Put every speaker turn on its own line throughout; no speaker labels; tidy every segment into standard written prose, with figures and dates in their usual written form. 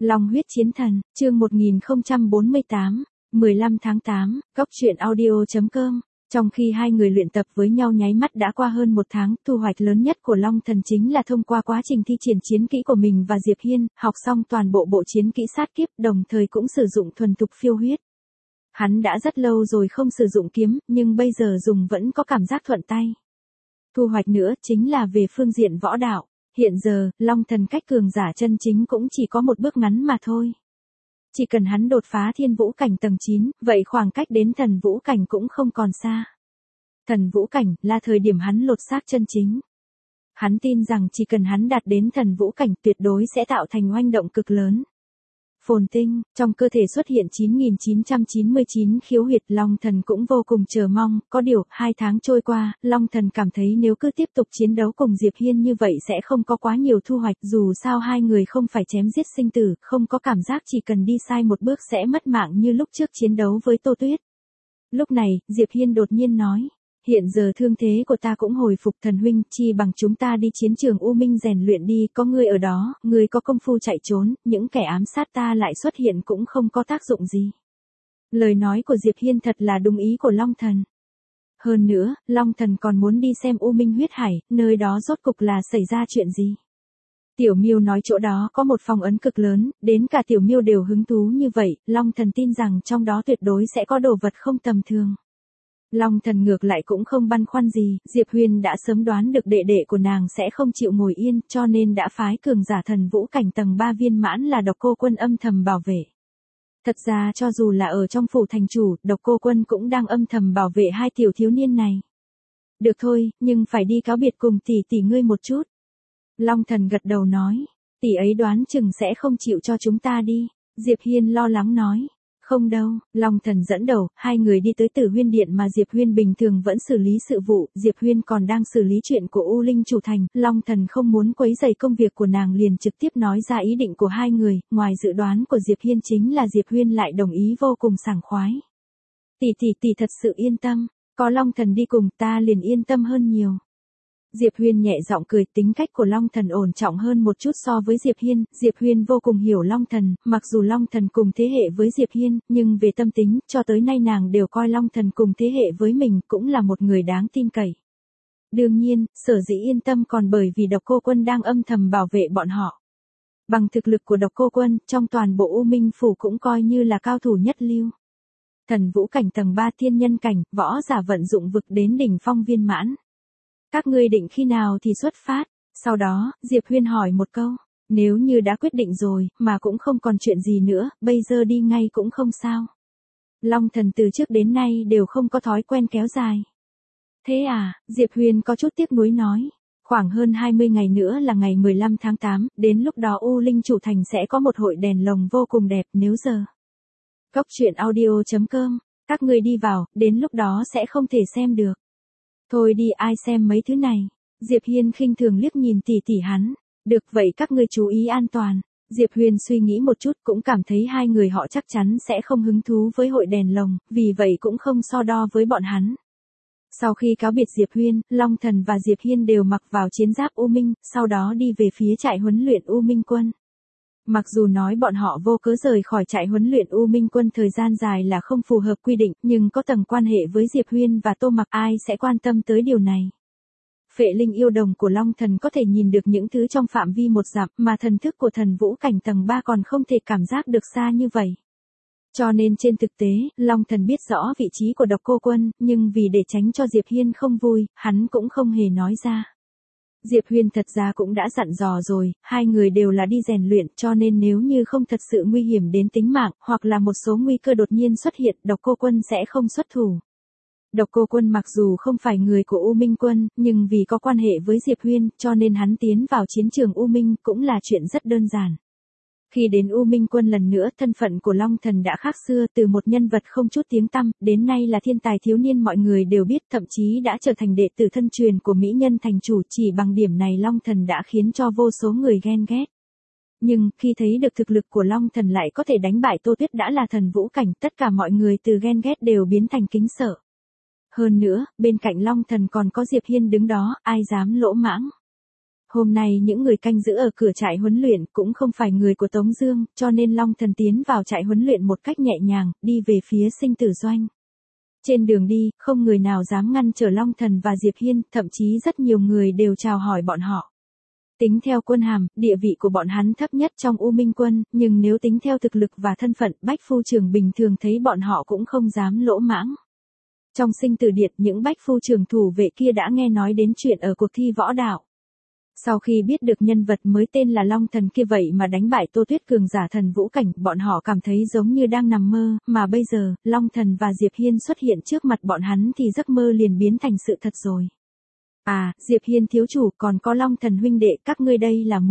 Long huyết chiến thần, chương 1048, 15 tháng 8, góc truyện audio.com. Trong khi hai người luyện tập với nhau nháy mắt đã qua hơn một tháng, thu hoạch lớn nhất của Long Thần chính là thông qua quá trình thi triển chiến kỹ của mình và Diệp Hiên, học xong toàn bộ bộ chiến kỹ sát kiếp, đồng thời cũng sử dụng thuần thục phiêu huyết. Hắn đã rất lâu rồi không sử dụng kiếm, nhưng bây giờ dùng vẫn có cảm giác thuận tay. Thu hoạch nữa chính là về phương diện võ đạo. Hiện giờ, Long Thần cách cường giả chân chính cũng chỉ có một bước ngắn mà thôi. Chỉ cần hắn đột phá thiên vũ cảnh tầng 9, vậy khoảng cách đến thần vũ cảnh cũng không còn xa. Thần vũ cảnh là thời điểm hắn lột xác chân chính. Hắn tin rằng chỉ cần hắn đạt đến thần vũ cảnh tuyệt đối sẽ tạo thành oanh động cực lớn. Phồn tinh, trong cơ thể xuất hiện 9.999 khiếu huyệt, Long Thần cũng vô cùng chờ mong, có điều, 2 tháng trôi qua, Long Thần cảm thấy nếu cứ tiếp tục chiến đấu cùng Diệp Hiên như vậy sẽ không có quá nhiều thu hoạch, dù sao hai người không phải chém giết sinh tử, không có cảm giác chỉ cần đi sai một bước sẽ mất mạng như lúc trước chiến đấu với Tô Tuyết. Lúc này, Diệp Hiên đột nhiên nói. Hiện giờ thương thế của ta cũng hồi phục, Thần huynh, chi bằng chúng ta đi chiến trường U Minh rèn luyện đi, có ngươi ở đó, ngươi có công phu chạy trốn, những kẻ ám sát ta lại xuất hiện cũng không có tác dụng gì. Lời nói của Diệp Hiên thật là đúng ý của Long Thần. Hơn nữa, Long Thần còn muốn đi xem U Minh huyết hải, nơi đó rốt cục là xảy ra chuyện gì. Tiểu Miêu nói chỗ đó có một phong ấn cực lớn, đến cả Tiểu Miêu đều hứng thú như vậy, Long Thần tin rằng trong đó tuyệt đối sẽ có đồ vật không tầm thường. Long Thần ngược lại cũng không băn khoăn gì, Diệp Huyền đã sớm đoán được đệ đệ của nàng sẽ không chịu ngồi yên, cho nên đã phái cường giả thần vũ cảnh tầng 3 viên mãn là Độc Cô Quân âm thầm bảo vệ. Thật ra cho dù là ở trong phủ thành chủ, Độc Cô Quân cũng đang âm thầm bảo vệ hai tiểu thiếu niên này. Được thôi, nhưng phải đi cáo biệt cùng tỷ ngươi một chút. Long Thần gật đầu nói, tỷ ấy đoán chừng sẽ không chịu cho chúng ta đi. Diệp Hiên lo lắng nói. Không đâu, Long Thần dẫn đầu, hai người đi tới Tử Huyên Điện mà Diệp Huyên bình thường vẫn xử lý sự vụ, Diệp Huyên còn đang xử lý chuyện của U Linh chủ thành, Long Thần không muốn quấy rầy công việc của nàng liền trực tiếp nói ra ý định của hai người, ngoài dự đoán của Diệp Hiên chính là Diệp Huyên lại đồng ý vô cùng sảng khoái. Tỷ thật sự yên tâm, có Long Thần đi cùng ta liền yên tâm hơn nhiều. Diệp Huyên nhẹ giọng cười, tính cách của Long Thần ổn trọng hơn một chút so với Diệp Hiên, Diệp Huyên vô cùng hiểu Long Thần, mặc dù Long Thần cùng thế hệ với Diệp Hiên, nhưng về tâm tính, cho tới nay nàng đều coi Long Thần cùng thế hệ với mình cũng là một người đáng tin cậy. Đương nhiên, sở dĩ yên tâm còn bởi vì Độc Cô Quân đang âm thầm bảo vệ bọn họ. Bằng thực lực của Độc Cô Quân, trong toàn bộ U Minh Phủ cũng coi như là cao thủ nhất lưu. Thần vũ cảnh tầng 3 thiên nhân cảnh, võ giả vận dụng vực đến đỉnh phong viên mãn. Các ngươi định khi nào thì xuất phát? Sau đó, Diệp Huyên hỏi một câu, nếu như đã quyết định rồi, mà cũng không còn chuyện gì nữa, bây giờ đi ngay cũng không sao. Long Thần từ trước đến nay đều không có thói quen kéo dài. Thế à, Diệp Huyên có chút tiếc nuối nói, khoảng hơn 20 ngày nữa là ngày 15 tháng 8, đến lúc đó U Linh chủ thành sẽ có một hội đèn lồng vô cùng đẹp, nếu giờ. Góc truyện audio.com, các ngươi đi vào, đến lúc đó sẽ không thể xem được. Thôi đi, ai xem mấy thứ này. Diệp Hiên khinh thường liếc nhìn tỷ hắn. Được vậy các ngươi chú ý an toàn. Diệp Huyền suy nghĩ một chút cũng cảm thấy hai người họ chắc chắn sẽ không hứng thú với hội đèn lồng, vì vậy cũng không so đo với bọn hắn. Sau khi cáo biệt Diệp Huyền, Long Thần và Diệp Hiên đều mặc vào chiến giáp U Minh, sau đó đi về phía trại huấn luyện U Minh quân. Mặc dù nói bọn họ vô cớ rời khỏi trại huấn luyện U Minh quân thời gian dài là không phù hợp quy định, nhưng có tầng quan hệ với Diệp Huyên và Tô Mặc, ai sẽ quan tâm tới điều này. Phệ linh yêu đồng của Long Thần có thể nhìn được những thứ trong phạm vi một dặm, mà thần thức của thần vũ cảnh tầng 3 còn không thể cảm giác được xa như vậy. Cho nên trên thực tế, Long Thần biết rõ vị trí của Độc Cô Quân, nhưng vì để tránh cho Diệp Hiên không vui, hắn cũng không hề nói ra. Diệp Huyền thật ra cũng đã dặn dò rồi, hai người đều là đi rèn luyện, cho nên nếu như không thật sự nguy hiểm đến tính mạng, hoặc là một số nguy cơ đột nhiên xuất hiện, Độc Cô Quân sẽ không xuất thủ. Độc Cô Quân mặc dù không phải người của U Minh quân, nhưng vì có quan hệ với Diệp Huyền, cho nên hắn tiến vào chiến trường U Minh cũng là chuyện rất đơn giản. Khi đến U Minh quân lần nữa, thân phận của Long Thần đã khác xưa, từ một nhân vật không chút tiếng tăm, đến nay là thiên tài thiếu niên mọi người đều biết, thậm chí đã trở thành đệ tử thân truyền của mỹ nhân thành chủ, chỉ bằng điểm này Long Thần đã khiến cho vô số người ghen ghét. Nhưng, khi thấy được thực lực của Long Thần lại có thể đánh bại Tô Tuyết đã là thần vũ cảnh, tất cả mọi người từ ghen ghét đều biến thành kính sợ. Hơn nữa, bên cạnh Long Thần còn có Diệp Hiên đứng đó, ai dám lỗ mãng. Hôm nay những người canh giữ ở cửa trại huấn luyện cũng không phải người của Tống Dương, cho nên Long Thần tiến vào trại huấn luyện một cách nhẹ nhàng, đi về phía sinh tử doanh. Trên đường đi, không người nào dám ngăn trở Long Thần và Diệp Hiên, thậm chí rất nhiều người đều chào hỏi bọn họ. Tính theo quân hàm, địa vị của bọn hắn thấp nhất trong U Minh quân, nhưng nếu tính theo thực lực và thân phận, Bách Phu trưởng bình thường thấy bọn họ cũng không dám lỗ mãng. Trong sinh tử điện, những Bách Phu trưởng thủ vệ kia đã nghe nói đến chuyện ở cuộc thi võ đạo. Sau khi biết được nhân vật mới tên là Long Thần kia vậy mà đánh bại Tô Tuyết cường giả thần vũ cảnh, bọn họ cảm thấy giống như đang nằm mơ, mà bây giờ, Long Thần và Diệp Hiên xuất hiện trước mặt bọn hắn thì giấc mơ liền biến thành sự thật rồi. À, Diệp Hiên thiếu chủ, còn có Long Thần huynh đệ, các ngươi đây là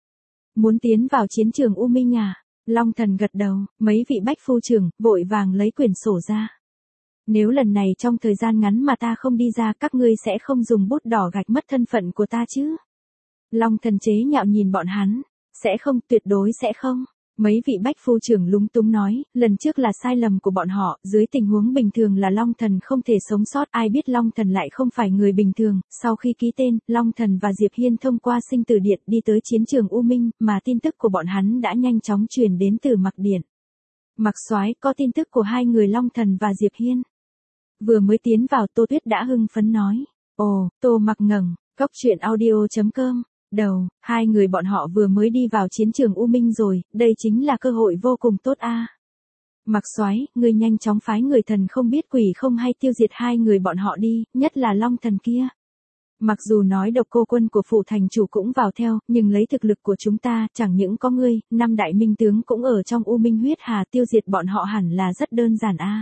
muốn tiến vào chiến trường U Minh à? Long Thần gật đầu, mấy vị Bách Phu trưởng vội vàng lấy quyển sổ ra. Nếu lần này trong thời gian ngắn mà ta không đi ra, các ngươi sẽ không dùng bút đỏ gạch mất thân phận của ta chứ? Long Thần chế nhạo nhìn bọn hắn. Sẽ không, tuyệt đối sẽ không. Mấy vị Bách Phu trưởng lúng túng nói, lần trước là sai lầm của bọn họ, dưới tình huống bình thường là Long Thần không thể sống sót, ai biết Long Thần lại không phải người bình thường. Sau khi ký tên, Long Thần và Diệp Hiên thông qua sinh tử điện đi tới chiến trường U Minh, mà tin tức của bọn hắn đã nhanh chóng truyền đến từ Mặc Điện. Mặc Soái, có tin tức của hai người Long Thần và Diệp Hiên. Vừa mới tiến vào, Tô Tuyết đã hưng phấn nói. Ồ, Tô Mặc ngẩng, Góc Truyện Audio.com. Đầu, hai người bọn họ vừa mới đi vào chiến trường U Minh rồi, đây chính là cơ hội vô cùng tốt a. Mặc Soái, ngươi nhanh chóng phái người thần không biết quỷ không hay tiêu diệt hai người bọn họ đi, nhất là Long Thần kia. Mặc dù nói Độc Cô quân của phủ thành chủ cũng vào theo, nhưng lấy thực lực của chúng ta, chẳng những có ngươi, 5 đại minh tướng cũng ở trong U Minh huyết hà, tiêu diệt bọn họ hẳn là rất đơn giản a.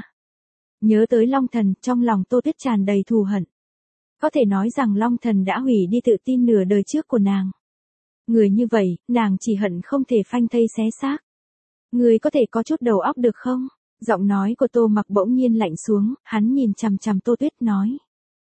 Nhớ tới Long Thần, trong lòng Tô Tuyết tràn đầy thù hận. Có thể nói rằng Long Thần đã hủy đi tự tin nửa đời trước của nàng. Người như vậy, nàng chỉ hận không thể phanh thây xé xác. Người có thể có chút đầu óc được không? Giọng nói của Tô Mặc bỗng nhiên lạnh xuống, hắn nhìn chằm chằm Tô Tuyết nói.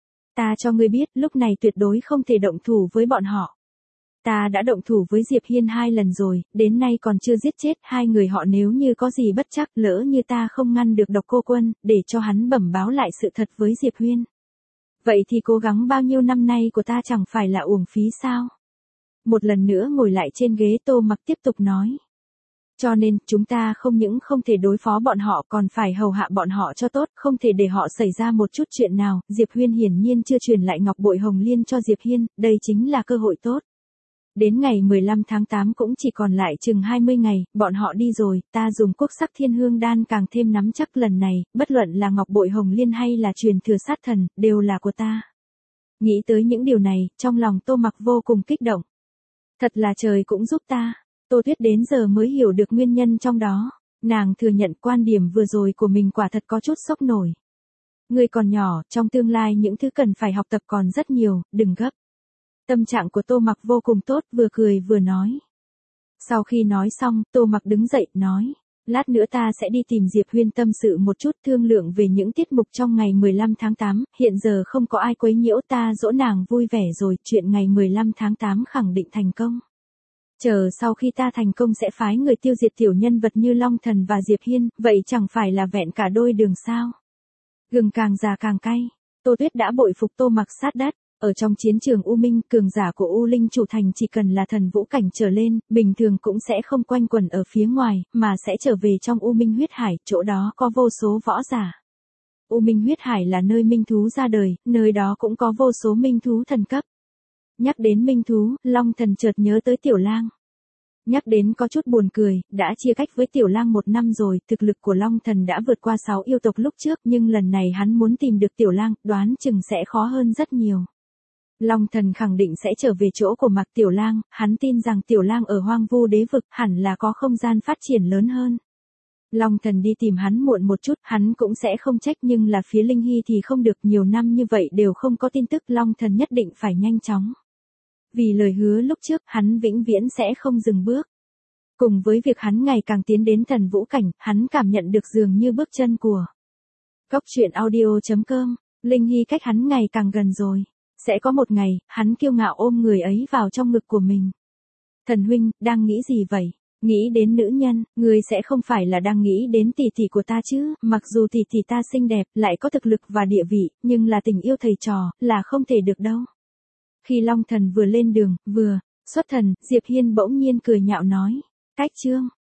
Ta cho ngươi biết, lúc này tuyệt đối không thể động thủ với bọn họ. Ta đã động thủ với Diệp Hiên 2 lần rồi, đến nay còn chưa giết chết hai người họ, nếu như có gì bất trắc, lỡ như ta không ngăn được Độc Cô quân, để cho hắn bẩm báo lại sự thật với Diệp Hiên. Vậy thì cố gắng bao nhiêu năm nay của ta chẳng phải là uổng phí sao? Một lần nữa ngồi lại trên ghế, Tô Mặc tiếp tục nói. Cho nên, chúng ta không những không thể đối phó bọn họ, còn phải hầu hạ bọn họ cho tốt, không thể để họ xảy ra một chút chuyện nào. Diệp Hiên hiển nhiên chưa truyền lại ngọc bội hồng liên cho Diệp Hiên, đây chính là cơ hội tốt. Đến ngày 15 tháng 8 cũng chỉ còn lại chừng 20 ngày, bọn họ đi rồi, ta dùng quốc sắc thiên hương đan càng thêm nắm chắc lần này, bất luận là ngọc bội hồng liên hay là truyền thừa sát thần, đều là của ta. Nghĩ tới những điều này, trong lòng Tô Mặc vô cùng kích động. Thật là trời cũng giúp ta. Tô Tuyết đến giờ mới hiểu được nguyên nhân trong đó. Nàng thừa nhận quan điểm vừa rồi của mình quả thật có chút sốc nổi. Ngươi còn nhỏ, trong tương lai những thứ cần phải học tập còn rất nhiều, đừng gấp. Tâm trạng của Tô Mặc vô cùng tốt, vừa cười vừa nói. Sau khi nói xong, Tô Mặc đứng dậy, nói. Lát nữa ta sẽ đi tìm Diệp Huyên tâm sự một chút, thương lượng về những tiết mục trong ngày 15 tháng 8, hiện giờ không có ai quấy nhiễu, ta dỗ nàng vui vẻ rồi, chuyện ngày 15 tháng 8 khẳng định thành công. Chờ sau khi ta thành công sẽ phái người tiêu diệt tiểu nhân vật như Long Thần và Diệp Hiên, vậy chẳng phải là vẹn cả đôi đường sao? Gừng càng già càng cay, Tô Tuyết đã bội phục Tô Mặc sát đất. Ở trong chiến trường U Minh, cường giả của U Linh chủ thành chỉ cần là thần vũ cảnh trở lên, bình thường cũng sẽ không quanh quẩn ở phía ngoài, mà sẽ trở về trong U Minh huyết hải, chỗ đó có vô số võ giả. U Minh huyết hải là nơi minh thú ra đời, nơi đó cũng có vô số minh thú thần cấp. Nhắc đến minh thú, Long Thần chợt nhớ tới Tiểu Lang. Nhắc đến có chút buồn cười, đã chia cách với Tiểu Lang 1 năm rồi, thực lực của Long Thần đã vượt qua 6 yêu tộc lúc trước, nhưng lần này hắn muốn tìm được Tiểu Lang, đoán chừng sẽ khó hơn rất nhiều. Long Thần khẳng định sẽ trở về chỗ của Mạc Tiểu Lang, hắn tin rằng Tiểu Lang ở Hoang Vu Đế vực hẳn là có không gian phát triển lớn hơn. Long Thần đi tìm hắn muộn một chút, hắn cũng sẽ không trách, nhưng là phía Linh Hy thì không được, nhiều năm như vậy đều không có tin tức, Long Thần nhất định phải nhanh chóng. Vì lời hứa lúc trước, hắn vĩnh viễn sẽ không dừng bước. Cùng với việc hắn ngày càng tiến đến thần vũ cảnh, hắn cảm nhận được dường như bước chân của Góc Truyện Audio.com, Linh Hy cách hắn ngày càng gần rồi. Sẽ có một ngày, hắn kiêu ngạo ôm người ấy vào trong ngực của mình. Thần huynh, đang nghĩ gì vậy? Nghĩ đến nữ nhân, người sẽ không phải là đang nghĩ đến tỷ tỷ của ta chứ? Mặc dù tỷ tỷ ta xinh đẹp, lại có thực lực và địa vị, nhưng là tình yêu thầy trò, là không thể được đâu. Khi Long Thần vừa lên đường, vừa Xuất thần, Diệp Hiên bỗng nhiên cười nhạo nói. Cách chương.